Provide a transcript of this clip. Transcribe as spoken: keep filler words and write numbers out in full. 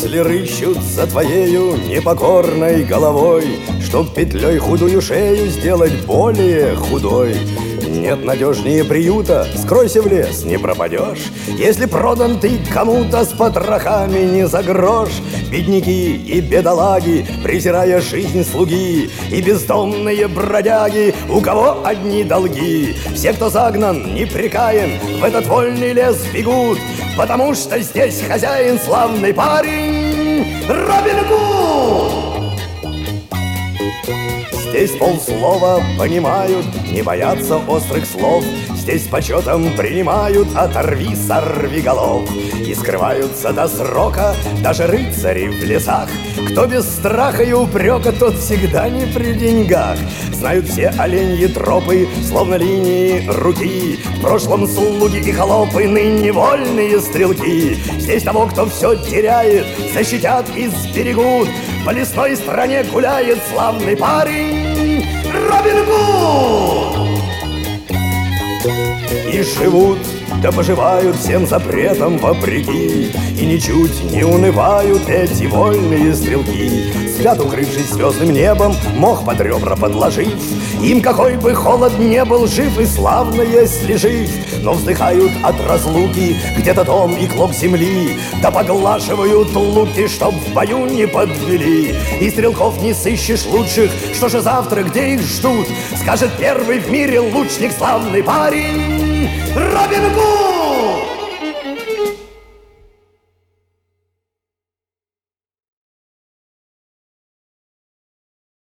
мысли рыщут за твоею непокорной головой, чтоб петлей худую шею сделать более худой. Нет надежнее приюта, скройся в лес, не пропадешь. Если продан ты кому-то с потрохами не за грош. Бедняки и бедолаги, презирая жизнь слуги, и бездомные бродяги, у кого одни долги. Все, кто загнан, непрекаен, в этот вольный лес бегут, потому что здесь хозяин славный парень Робин Гуд. Здесь полслова понимают, не боятся острых слов. Здесь почетом принимают оторви сорви голов. И скрываются до срока даже рыцари в лесах. Кто без страха и упрека, тот всегда не при деньгах. Знают все оленьи тропы, словно линии руки. В прошлом слуги и холопы, ныне вольные стрелки. Здесь того, кто все теряет, защитят и сберегут. По лесной стране гуляет славный парень Робин Гуд. И живут, да поживают всем запретам вопреки, и ничуть не унывают эти вольные стрелки. Спят, укрывшись звездным небом, мох под ребра подложив. Им какой бы холод не был, жив и славно, если жив. Но вздыхают от разлуки где-то дом и клок земли, да поглаживают луки, чтоб в бою не подвели. И стрелков не сыщешь лучших, что же завтра, где их ждут, скажет первый в мире лучник, славный парень Робин Гуд.